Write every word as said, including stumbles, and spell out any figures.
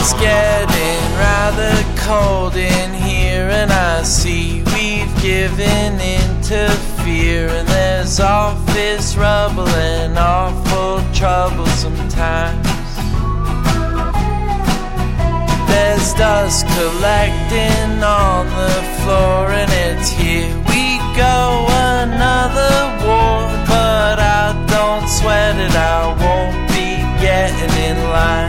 It's getting rather cold in here, and I see we've given in to fear, and there's office rubble and awful trouble sometimes. There's dust collecting on the floor, and it's here we go, another war. But I don't sweat it, I won't be getting in line.